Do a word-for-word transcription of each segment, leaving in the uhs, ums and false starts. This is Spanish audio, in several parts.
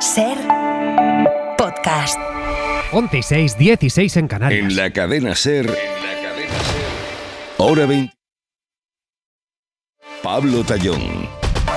Ser podcast. once y seis, dieciséis en Canarias. En la cadena Ser, en la cadena Ser, hora veinte. Pablo Tallón.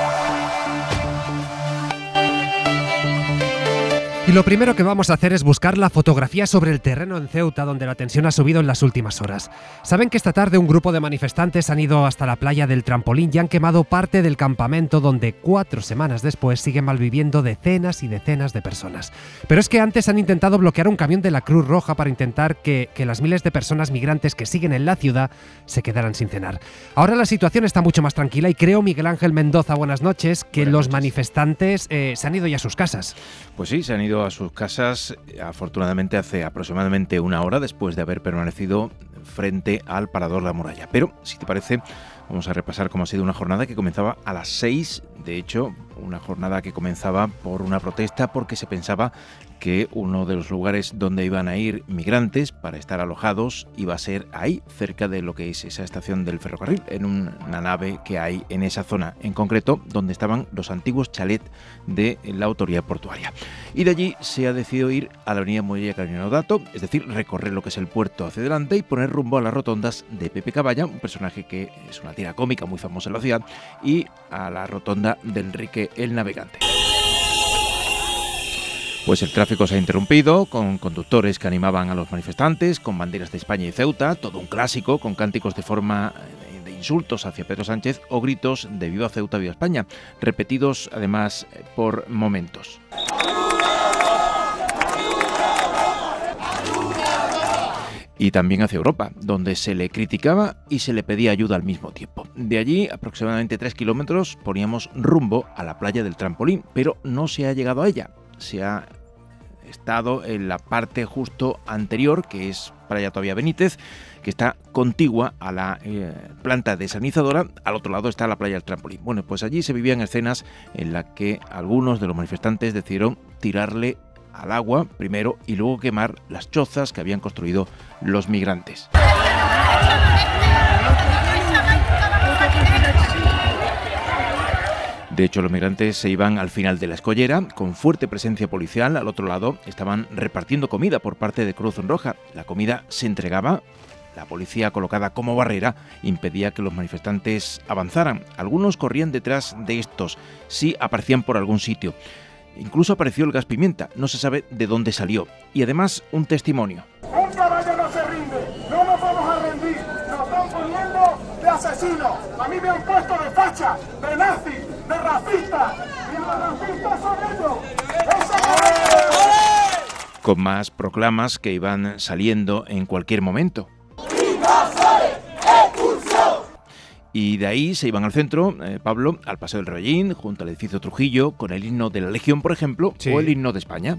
Y lo primero que vamos a hacer es buscar la fotografía sobre el terreno en Ceuta, donde la tensión ha subido en las últimas horas. Saben que esta tarde un grupo de manifestantes han ido hasta la playa del Trampolín y han quemado parte del campamento donde cuatro semanas después siguen malviviendo decenas y decenas de personas. Pero es que antes han intentado bloquear un camión de la Cruz Roja para intentar que, que las miles de personas migrantes que siguen en la ciudad se quedaran sin cenar. Ahora la situación está mucho más tranquila y creo, Miguel Ángel Mendoza, buenas noches, que buenas los noches. manifestantes eh, se han ido ya a sus casas. Pues sí, se han ido a sus casas, afortunadamente hace aproximadamente una hora después de haber permanecido frente al Parador La Muralla. Pero, si te parece, vamos a repasar cómo ha sido una jornada que comenzaba a las seis. De hecho, una jornada que comenzaba por una protesta porque se pensaba que uno de los lugares donde iban a ir migrantes para estar alojados iba a ser ahí, cerca de lo que es esa estación del ferrocarril, en una nave que hay en esa zona, en concreto donde estaban los antiguos chalets de la autoridad portuaria. Y de allí se ha decidido ir a la avenida Muelle Carolina Dato, es decir, recorrer lo que es el puerto hacia adelante y poner rumbo a las rotondas de Pepe Caballa, un personaje que es una tira cómica muy famosa en la ciudad, y a la rotonda de Enrique el Navegante. Pues el tráfico se ha interrumpido, con conductores que animaban a los manifestantes, con banderas de España y Ceuta, todo un clásico, con cánticos de forma de insultos hacia Pedro Sánchez o gritos de Viva Ceuta, Viva España, repetidos además por momentos. Y también hacia Europa, donde se le criticaba y se le pedía ayuda al mismo tiempo. De allí, aproximadamente tres kilómetros, poníamos rumbo a la playa del Trampolín, pero no se ha llegado a ella. Se ha estado en la parte justo anterior, que es Playa Todavía Benítez, que está contigua a la eh, planta desalinizadora. Al otro lado está la playa del Trampolín. Bueno, pues allí se vivían escenas en las que algunos de los manifestantes decidieron tirarle al agua primero y luego quemar las chozas que habían construido los migrantes. De hecho, los migrantes se iban al final de la escollera, con fuerte presencia policial. Al otro lado estaban repartiendo comida por parte de Cruz Roja. La comida se entregaba. La policía, colocada como barrera, impedía que los manifestantes avanzaran. Algunos corrían detrás de estos, si aparecían por algún sitio. Incluso apareció el gas pimienta, no se sabe de dónde salió. Y además, un testimonio. Un caballo no se rinde, no nos vamos a rendir, nos están poniendo de asesinos. A mí me han puesto de facha, de nazi, de racista, y los racistas son ellos. Con más proclamas que iban saliendo en cualquier momento. Y de ahí se iban al centro, eh, Pablo, al Paseo del Rebellín, junto al edificio Trujillo, con el himno de la Legión, por ejemplo, sí, o el himno de España.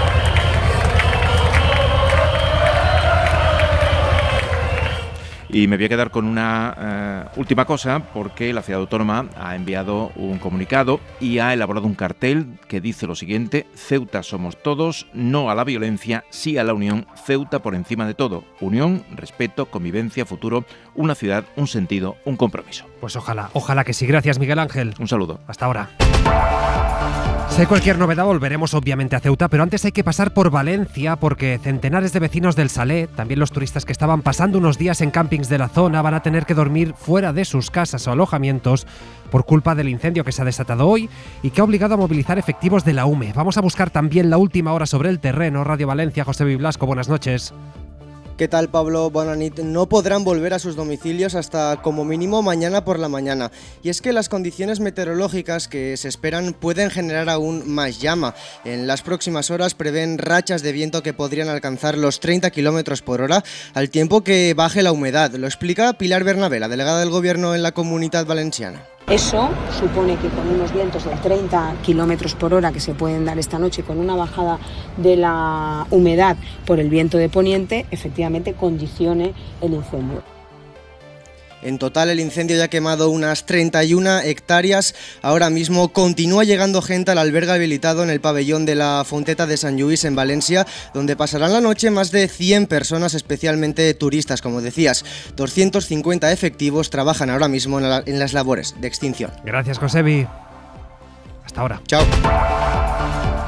Y me voy a quedar con una uh, última cosa, porque la Ciudad Autónoma ha enviado un comunicado y ha elaborado un cartel que dice lo siguiente: Ceuta somos todos, no a la violencia, sí a la unión, Ceuta por encima de todo. Unión, respeto, convivencia, futuro, una ciudad, un sentido, un compromiso. Pues ojalá, ojalá que sí. Gracias, Miguel Ángel. Un saludo. Hasta ahora. Si hay cualquier novedad, volveremos obviamente a Ceuta, pero antes hay que pasar por Valencia, porque centenares de vecinos del Saler, también los turistas que estaban pasando unos días en campings de la zona, van a tener que dormir fuera de sus casas o alojamientos por culpa del incendio que se ha desatado hoy y que ha obligado a movilizar efectivos de la U M E. Vamos a buscar también la última hora sobre el terreno. Radio Valencia, José Biblasco, buenas noches. ¿Qué tal, Pablo? Buenas noches. No podrán volver a sus domicilios hasta como mínimo mañana por la mañana. Y es que las condiciones meteorológicas que se esperan pueden generar aún más llama. En las próximas horas prevén rachas de viento que podrían alcanzar los treinta kilómetros por hora, al tiempo que baje la humedad. Lo explica Pilar Bernabé, la delegada del Gobierno en la Comunitat Valenciana. Eso supone que con unos vientos de treinta kilómetros por hora que se pueden dar esta noche, con una bajada de la humedad por el viento de poniente, efectivamente condicione el incendio. En total, el incendio ya ha quemado unas treinta y una hectáreas. Ahora mismo continúa llegando gente al albergue habilitado en el pabellón de la Fonteta de Sant Lluís en Valencia, donde pasarán la noche más de cien personas, especialmente turistas, como decías. doscientos cincuenta efectivos trabajan ahora mismo en, la, en las labores de extinción. Gracias, Josebi. Hasta ahora. Chao.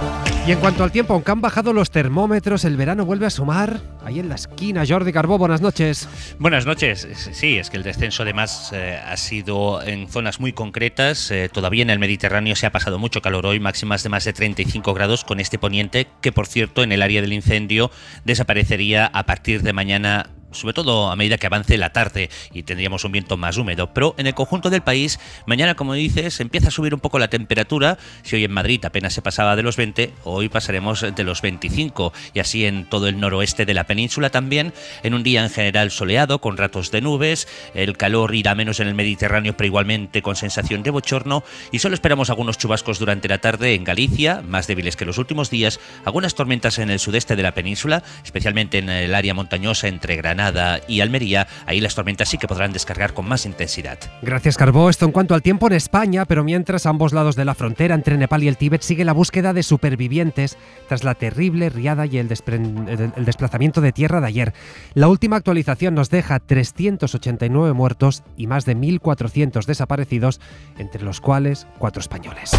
Y en cuanto al tiempo, aunque han bajado los termómetros, el verano vuelve a sumar. Ahí en la esquina, Jordi Carbó, buenas noches. Buenas noches. Sí, es que el descenso además eh, ha sido en zonas muy concretas. Eh, todavía en el Mediterráneo se ha pasado mucho calor hoy, máximas de más de treinta y cinco grados con este poniente que, por cierto, en el área del incendio desaparecería a partir de mañana, sobre todo a medida que avance la tarde y tendríamos un viento más húmedo. Pero en el conjunto del país, mañana, como dices, empieza a subir un poco la temperatura. Si hoy en Madrid apenas se pasaba de los veinte, hoy pasaremos de los veinticinco, y así en todo el noroeste de la península también, en un día en general soleado, con ratos de nubes. El calor irá menos en el Mediterráneo, pero igualmente con sensación de bochorno, y solo esperamos algunos chubascos durante la tarde en Galicia, más débiles que los últimos días, algunas tormentas en el sudeste de la península, especialmente en el área montañosa entre Granada y Almería. Ahí las tormentas sí que podrán descargar con más intensidad. Gracias, Carbó. Esto en cuanto al tiempo en España, pero mientras a ambos lados de la frontera entre Nepal y el Tíbet sigue la búsqueda de supervivientes tras la terrible riada y el, despre- el desplazamiento de tierra de ayer. La última actualización nos deja trescientos ochenta y nueve muertos y más de mil cuatrocientos desaparecidos, entre los cuales cuatro españoles.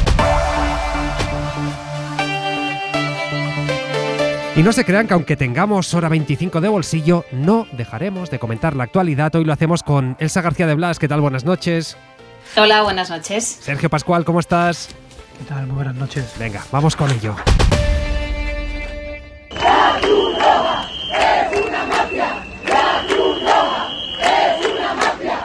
Y no se crean que aunque tengamos hora veinticinco de bolsillo, no dejaremos de comentar la actualidad. Hoy lo hacemos con Elsa García de Blas. ¿Qué tal? Buenas noches. Hola, buenas noches. Sergio Pascual, ¿cómo estás? ¿Qué tal? Muy buenas noches. Venga, vamos con ello. La Cruz Roja es una mafia. La Cruz Roja es una mafia.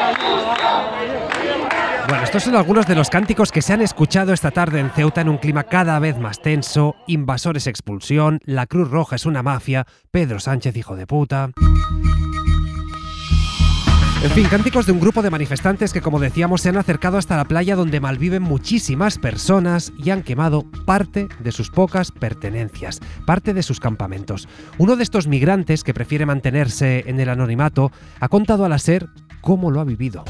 Bueno, estos son algunos de los cánticos que se han escuchado esta tarde en Ceuta en un clima cada vez más tenso. Invasores, expulsión, la Cruz Roja es una mafia, Pedro Sánchez, hijo de puta. En fin, cánticos de un grupo de manifestantes que, como decíamos, se han acercado hasta la playa donde malviven muchísimas personas y han quemado parte de sus pocas pertenencias, parte de sus campamentos. Uno de estos migrantes, que prefiere mantenerse en el anonimato, ha contado a la SER cómo lo ha vivido.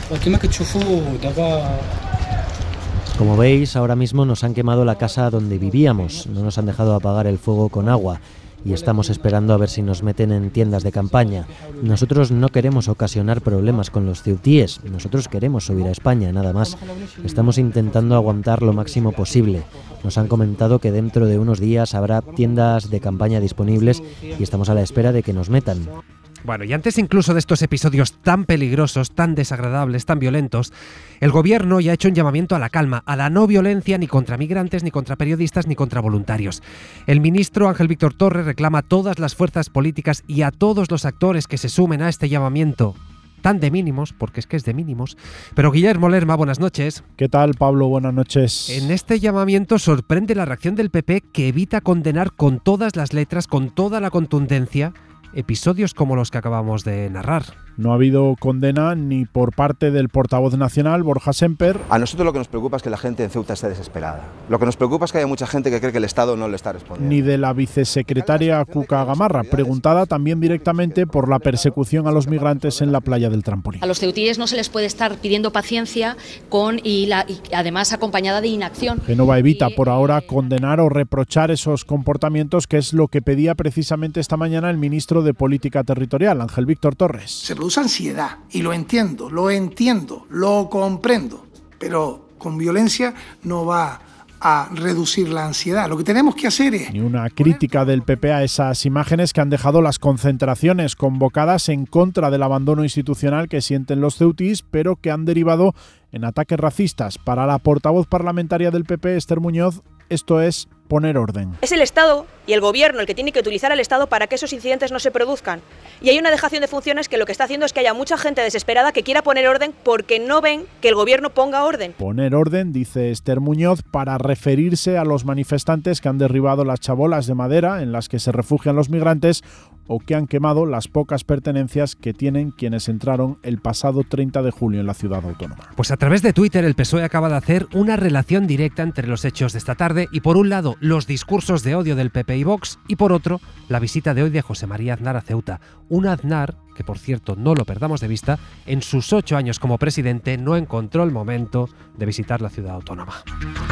Como veis, ahora mismo nos han quemado la casa donde vivíamos, no nos han dejado apagar el fuego con agua y estamos esperando a ver si nos meten en tiendas de campaña. Nosotros no queremos ocasionar problemas con los ceutíes, nosotros queremos subir a España, nada más. Estamos intentando aguantar lo máximo posible. Nos han comentado que dentro de unos días habrá tiendas de campaña disponibles y estamos a la espera de que nos metan. Bueno, y antes incluso de estos episodios tan peligrosos, tan desagradables, tan violentos, el gobierno ya ha hecho un llamamiento a la calma, a la no violencia ni contra migrantes, ni contra periodistas, ni contra voluntarios. El ministro Ángel Víctor Torres reclama a todas las fuerzas políticas y a todos los actores que se sumen a este llamamiento, tan de mínimos, porque es que es de mínimos. Pero Guillermo Lerma, buenas noches. ¿Qué tal, Pablo? Buenas noches. En este llamamiento sorprende la reacción del P P, que evita condenar con todas las letras, con toda la contundencia, episodios como los que acabamos de narrar. No ha habido condena ni por parte del portavoz nacional, Borja Semper. A nosotros lo que nos preocupa es que la gente en Ceuta esté desesperada. Lo que nos preocupa es que haya mucha gente que cree que el Estado no le está respondiendo. Ni de la vicesecretaria Cuca Gamarra, preguntada también directamente por la persecución a los migrantes en la playa del Trampolín. A los ceutíes no se les puede estar pidiendo paciencia con y, la, y además acompañada de inacción. Génova evita por ahora condenar o reprochar esos comportamientos, que es lo que pedía precisamente esta mañana el ministro de Política Territorial, Ángel Víctor Torres. Se produce ansiedad, y lo entiendo, lo entiendo, lo comprendo, pero con violencia no va a reducir la ansiedad. Lo que tenemos que hacer es... Ni una crítica del P P a esas imágenes que han dejado las concentraciones convocadas en contra del abandono institucional que sienten los ceutíes, pero que han derivado en ataques racistas. Para la portavoz parlamentaria del P P, Esther Muñoz, esto es poner orden. Es el Estado y el Gobierno el que tiene que utilizar al Estado para que esos incidentes no se produzcan. Y hay una dejación de funciones que lo que está haciendo es que haya mucha gente desesperada que quiera poner orden porque no ven que el Gobierno ponga orden. Poner orden, dice Esther Muñoz, para referirse a los manifestantes que han derribado las chabolas de madera en las que se refugian los migrantes o que han quemado las pocas pertenencias que tienen quienes entraron el pasado treinta de julio en la ciudad autónoma. Pues a través de Twitter el P S O E acaba de hacer una relación directa entre los hechos de esta tarde y, por un lado, los discursos de odio del P P y Vox, y por otro, la visita de hoy de José María Aznar a Ceuta. Un Aznar que, por cierto, no lo perdamos de vista, en sus ocho años como presidente no encontró el momento de visitar la ciudad autónoma.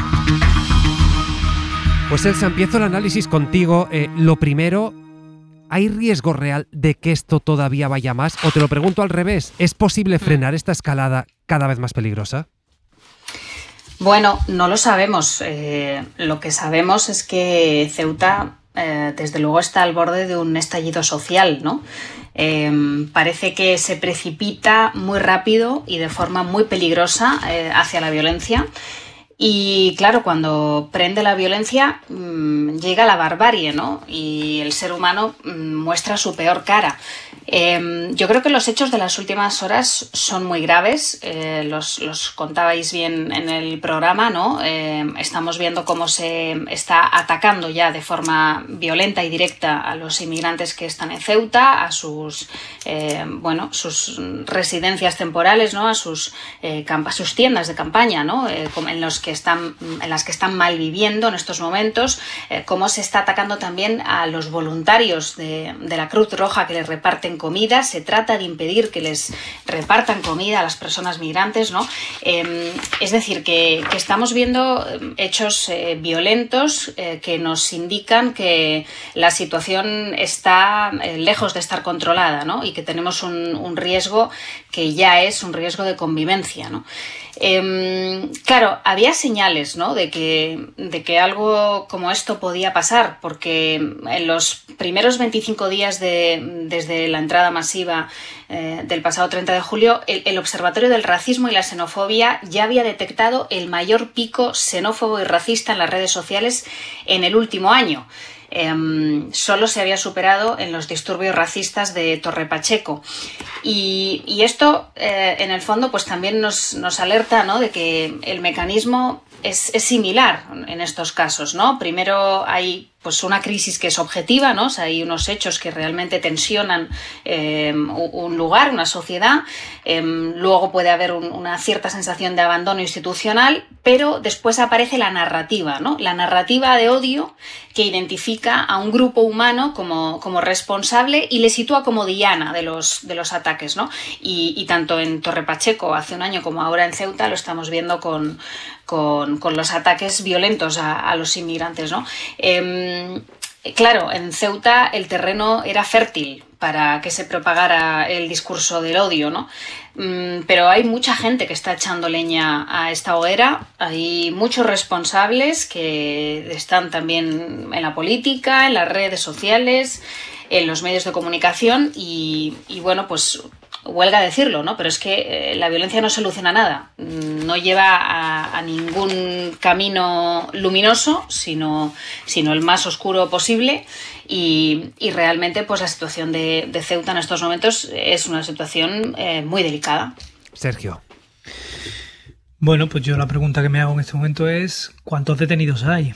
Pues Elsa, empiezo el análisis contigo. Eh, lo primero, ¿hay riesgo real de que esto todavía vaya más? O te lo pregunto al revés, ¿es posible frenar esta escalada cada vez más peligrosa? Bueno, no lo sabemos. Eh, lo que sabemos es que Ceuta, eh, desde luego, está al borde de un estallido social, ¿no? Eh, parece que se precipita muy rápido y de forma muy peligrosa eh, hacia la violencia. Y claro, cuando prende la violencia mmm, llega la barbarie, ¿no? Y el ser humano mmm, muestra su peor cara. Eh, yo creo que los hechos de las últimas horas son muy graves, eh, los, los contabais bien en el programa, ¿no? Eh, estamos viendo cómo se está atacando ya de forma violenta y directa a los inmigrantes que están en Ceuta, a sus, eh, bueno, sus residencias temporales, ¿no? A sus, eh, camp- sus tiendas de campaña, ¿no? Eh, en, los que están, en las que están malviviendo en estos momentos, eh, cómo se está atacando también a los voluntarios de, de la Cruz Roja que les reparten comida. Se trata de impedir que les repartan comida a las personas migrantes, ¿no? Eh, es decir, que, que estamos viendo hechos eh, violentos eh, que nos indican que la situación está eh, lejos de estar controlada, ¿no? Y que tenemos un, un riesgo que ya es un riesgo de convivencia, ¿no? Eh, claro, había señales, ¿no? de que, de que algo como esto podía pasar, porque en los primeros veinticinco días de, desde la entrada masiva eh, del pasado treinta de julio, el, el Observatorio del Racismo y la Xenofobia ya había detectado el mayor pico xenófobo y racista en las redes sociales en el último año. Eh, solo se había superado en los disturbios racistas de Torre Pacheco. Y, y esto, eh, en el fondo, pues también nos, nos alerta, ¿no? de que el mecanismo es, es similar en estos casos, ¿no? Primero hay pues una crisis que es objetiva, ¿no? O sea, hay unos hechos que realmente tensionan eh, un lugar, una sociedad. Eh, luego puede haber un, una cierta sensación de abandono institucional, pero después aparece la narrativa, ¿no? La narrativa de odio que identifica a un grupo humano como, como responsable y le sitúa como diana de los, de los ataques, ¿no? Y, y tanto en Torre Pacheco hace un año como ahora en Ceuta lo estamos viendo con, con, con los ataques violentos a, a los inmigrantes, ¿no? Eh, Claro, en Ceuta el terreno era fértil para que se propagara el discurso del odio, ¿no? Pero hay mucha gente que está echando leña a esta hoguera, hay muchos responsables que están también en la política, en las redes sociales, en los medios de comunicación y, y bueno, pues huelga decirlo, ¿no? Pero es que eh, la violencia no soluciona nada, no lleva a, a ningún camino luminoso, sino, sino el más oscuro posible y, y realmente pues la situación de, de Ceuta en estos momentos es una situación eh, muy delicada. Sergio. Bueno, pues yo la pregunta que me hago en este momento es ¿cuántos detenidos hay?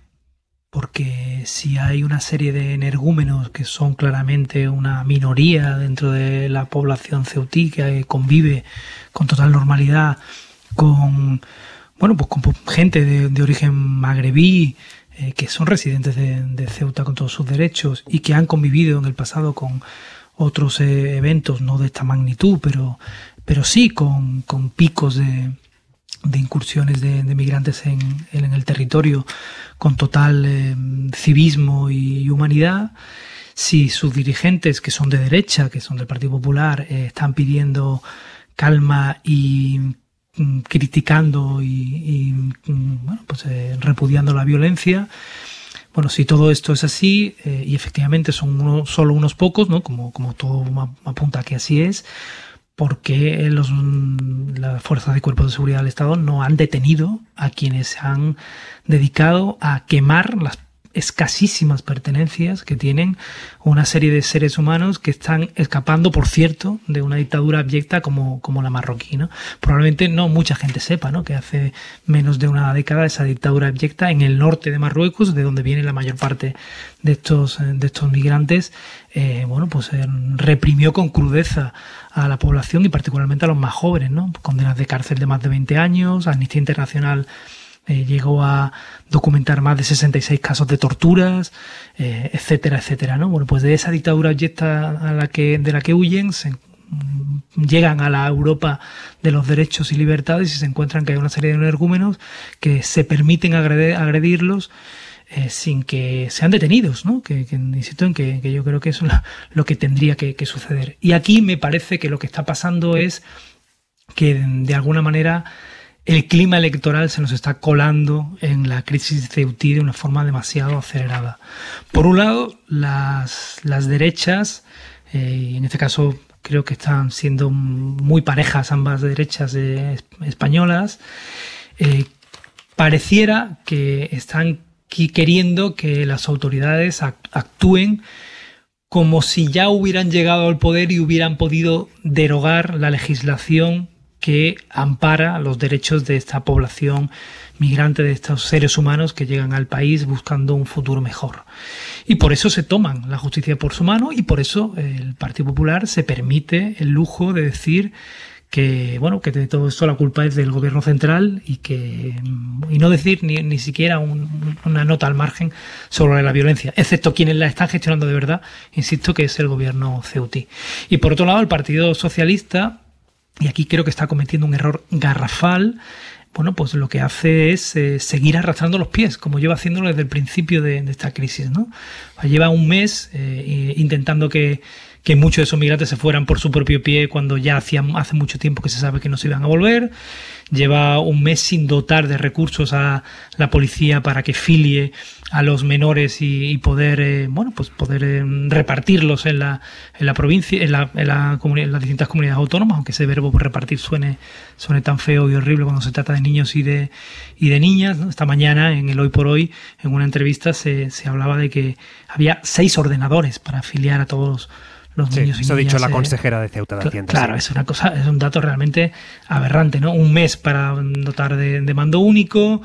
Porque si hay una serie de energúmenos que son claramente una minoría dentro de la población ceutí que convive con total normalidad con, bueno, pues con gente de, de origen magrebí, eh, que son residentes de, de Ceuta con todos sus derechos y que han convivido en el pasado con otros eh, eventos, no de esta magnitud, pero, pero sí con, con picos de... de incursiones de, de migrantes en, en el territorio con total eh, civismo y humanidad. Si sus dirigentes, que son de derecha, que son del Partido Popular, eh, están pidiendo calma y mm, criticando y, y mm, bueno, pues, eh, repudiando la violencia, bueno, si todo esto es así, eh, y efectivamente son uno, solo unos pocos, ¿no? Como, como todo apunta que así es, porque los, las fuerzas de cuerpos de seguridad del Estado no han detenido a quienes se han dedicado a quemar las escasísimas pertenencias que tienen una serie de seres humanos que están escapando, por cierto, de una dictadura abyecta como, como la marroquí, ¿no? Probablemente no mucha gente sepa, ¿no?, que hace menos de una década esa dictadura abyecta en el norte de Marruecos, de donde viene la mayor parte de estos, de estos migrantes, eh, bueno, pues eh, reprimió con crudeza a la población y particularmente a los más jóvenes, ¿no? Condenas de cárcel de más de veinte años, Amnistía Internacional Eh, llegó a documentar más de sesenta y seis casos de torturas, eh, etcétera, etcétera, ¿no? Bueno, pues de esa dictadura abyecta a la que, de la que huyen, se, llegan a la Europa de los derechos y libertades y se encuentran que hay una serie de energúmenos que se permiten agredir, agredirlos eh, sin que sean detenidos, ¿no? Que, que insisto en que, que yo creo que eso es lo, lo que tendría que, que suceder. Y aquí me parece que lo que está pasando es que de alguna manera el clima electoral se nos está colando en la crisis ceutí de una forma demasiado acelerada. Por un lado, las, las derechas, eh, en este caso creo que están siendo muy parejas ambas derechas eh, españolas, eh, pareciera que están queriendo que las autoridades actúen como si ya hubieran llegado al poder y hubieran podido derogar la legislación que ampara los derechos de esta población migrante, de estos seres humanos que llegan al país buscando un futuro mejor. Y por eso se toman la justicia por su mano y por eso el Partido Popular se permite el lujo de decir que, bueno, que de todo esto la culpa es del gobierno central y que y no decir ni, ni siquiera un, una nota al margen sobre la violencia, excepto quienes la están gestionando de verdad, insisto, que es el gobierno ceutí. Y por otro lado, el Partido Socialista, y aquí creo que está cometiendo un error garrafal, bueno, pues lo que hace es eh, seguir arrastrando los pies, como lleva haciéndolo desde el principio de, de esta crisis, ¿no? Lleva un mes eh, intentando que, que muchos de esos migrantes se fueran por su propio pie cuando ya hacía, hace mucho tiempo que se sabe que no se iban a volver. Lleva un mes sin dotar de recursos a la policía para que filie a los menores y, y poder, eh, bueno, pues poder eh, repartirlos en la, en la provincia, en, la, en, la en las distintas comunidades autónomas, aunque ese verbo repartir suene, suene tan feo y horrible cuando se trata de niños y de, y de niñas, ¿no? Esta mañana, en el Hoy por Hoy, en una entrevista se, se hablaba de que había seis ordenadores para afiliar a todos los sí, niños y eso niñas. ha dicho la eh, consejera de Ceuta de Hacienda. Claro, sí. es una cosa, es un dato realmente aberrante, ¿no? Un mes para dotar de, de mando único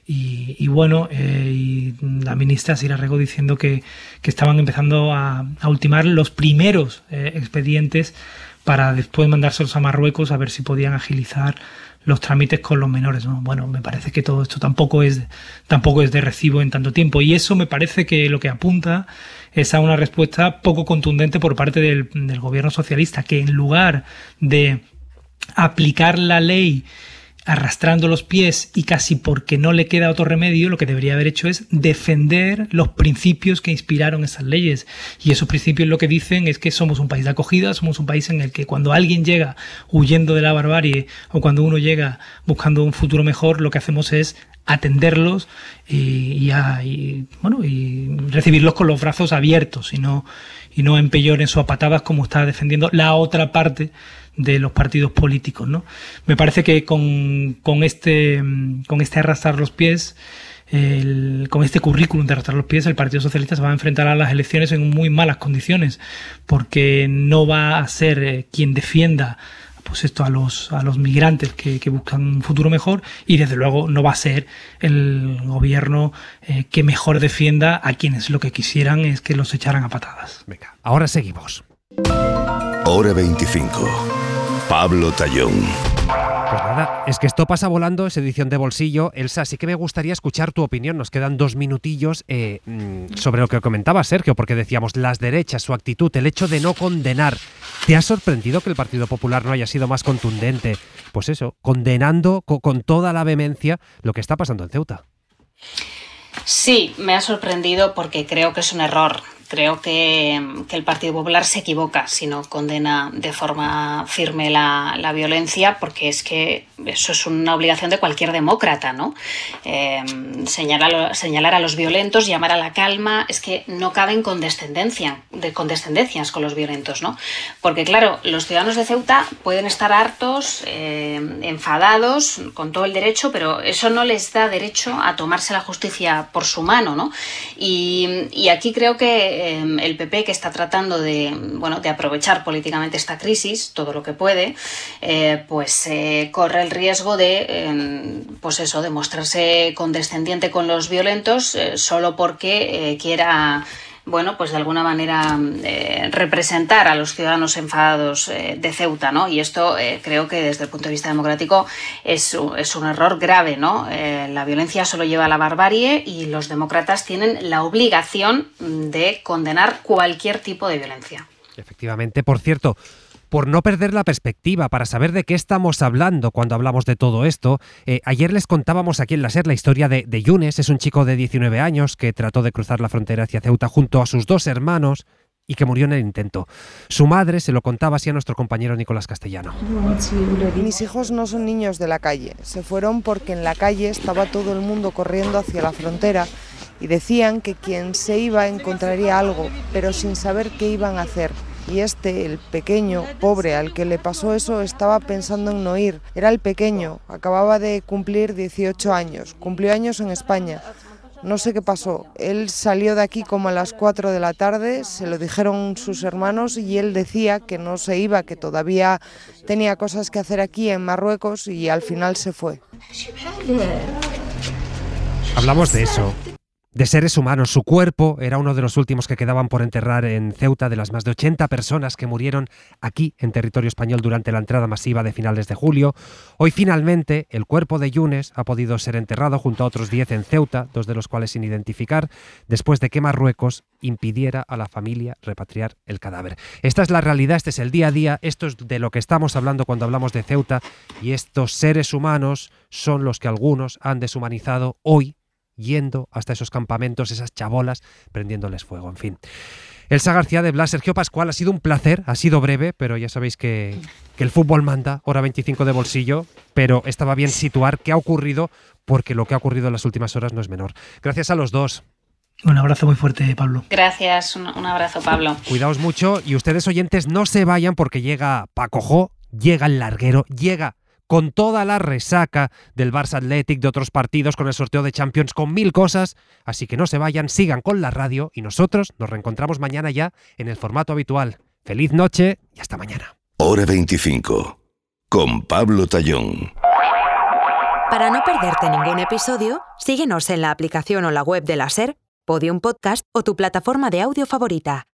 y, y bueno, eh, y la ministra Sira Rego diciendo que, que estaban empezando a, a ultimar los primeros eh, expedientes para después mandárselos a Marruecos a ver si podían agilizar los trámites con los menores, ¿no? Bueno, me parece que todo esto tampoco es, tampoco es de recibo en tanto tiempo y eso me parece que lo que apunta es a una respuesta poco contundente por parte del, del gobierno socialista, que en lugar de aplicar la ley arrastrando los pies y casi porque no le queda otro remedio, lo que debería haber hecho es defender los principios que inspiraron esas leyes. Y esos principios lo que dicen es que somos un país de acogida, somos un país en el que cuando alguien llega huyendo de la barbarie o cuando uno llega buscando un futuro mejor, lo que hacemos es atenderlos y, y, a, y, bueno, y recibirlos con los brazos abiertos y no, y no empelloren sus patadas como está defendiendo la otra parte de los partidos políticos, ¿no? Me parece que con, con este con este arrastrar los pies, el, con este currículum de arrastrar los pies, el Partido Socialista se va a enfrentar a las elecciones en muy malas condiciones, porque no va a ser eh, quien defienda pues esto a los a los migrantes que, que buscan un futuro mejor y desde luego no va a ser el gobierno eh, que mejor defienda a quienes lo que quisieran es que los echaran a patadas. Venga, ahora seguimos. Hora veinticinco. Pablo Tallón. Pues nada, es que esto pasa volando, es edición de bolsillo. Elsa, sí que me gustaría escuchar tu opinión. Nos quedan dos minutillos eh, sobre lo que comentaba Sergio, porque decíamos las derechas, su actitud, el hecho de no condenar. ¿Te ha sorprendido que el Partido Popular no haya sido más contundente? Pues eso, condenando con, con toda la vehemencia lo que está pasando en Ceuta. Sí, me ha sorprendido porque creo que es un error. Creo que, que el Partido Popular se equivoca si no condena de forma firme la, la violencia, porque es que eso es una obligación de cualquier demócrata, ¿no? Eh, señalar, señalar a los violentos, llamar a la calma, es que no caben condescendencia, de condescendencias con los violentos, ¿no? Porque claro, los ciudadanos de Ceuta pueden estar hartos, eh, enfadados, con todo el derecho, pero eso no les da derecho a tomarse la justicia por su mano, ¿no? Y, y aquí creo que el P P, que está tratando de, bueno, de aprovechar políticamente esta crisis, todo lo que puede, eh, pues eh, corre el riesgo de, eh, pues eso, de mostrarse condescendiente con los violentos eh, solo porque eh, quiera, bueno, pues de alguna manera eh, representar a los ciudadanos enfadados eh, de Ceuta, ¿no? Y esto eh, creo que desde el punto de vista democrático es, es un error grave, ¿no? Eh, la violencia solo lleva a la barbarie y los demócratas tienen la obligación de condenar cualquier tipo de violencia. Efectivamente, por cierto, por no perder la perspectiva, para saber de qué estamos hablando cuando hablamos de todo esto, eh, ayer les contábamos aquí en la SER la historia de, de Yunes. Es un chico de diecinueve años que trató de cruzar la frontera hacia Ceuta junto a sus dos hermanos. y que murió en el intento. Su madre se lo contaba así a nuestro compañero Nicolás Castellano. Mis hijos no son niños de la calle, se fueron porque en la calle estaba todo el mundo corriendo hacia la frontera y decían que quien se iba encontraría algo, pero sin saber qué iban a hacer. Y este, el pequeño, pobre, al que le pasó eso, estaba pensando en no ir. Era el pequeño, acababa de cumplir dieciocho años, cumplió años en España. No sé qué pasó, él salió de aquí como a las cuatro de la tarde, se lo dijeron sus hermanos y él decía que no se iba, que todavía tenía cosas que hacer aquí en Marruecos y al final se fue. Hablamos de eso, de seres humanos. Su cuerpo era uno de los últimos que quedaban por enterrar en Ceuta, de las más de ochenta personas que murieron aquí en territorio español durante la entrada masiva de finales de julio. Hoy finalmente el cuerpo de Younes ha podido ser enterrado junto a otros diez en Ceuta, dos de los cuales sin identificar, después de que Marruecos impidiera a la familia repatriar el cadáver. Esta es la realidad, este es el día a día, esto es de lo que estamos hablando cuando hablamos de Ceuta, y estos seres humanos son los que algunos han deshumanizado hoy, yendo hasta esos campamentos, esas chabolas, prendiéndoles fuego, en fin. Elsa García de Blas, Sergio Pascual, ha sido un placer, ha sido breve, pero ya sabéis que, que el fútbol manda, hora veinticinco de bolsillo, pero estaba bien situar qué ha ocurrido, porque lo que ha ocurrido en las últimas horas no es menor. Gracias a los dos. Un abrazo muy fuerte, Pablo. Gracias, un, un abrazo, Pablo. Cuidaos mucho y ustedes, oyentes, no se vayan porque llega Paco Jo, llega el larguero, llega con toda la resaca del Barça Athletic, de otros partidos, con el sorteo de Champions, con mil cosas. Así que no se vayan, sigan con la radio y nosotros nos reencontramos mañana ya en el formato habitual. Feliz noche y hasta mañana. Hora veinticinco, con Pablo Tallón. Para no perderte ningún episodio, síguenos en la aplicación o la web de la SER, Podium Podcast o tu plataforma de audio favorita.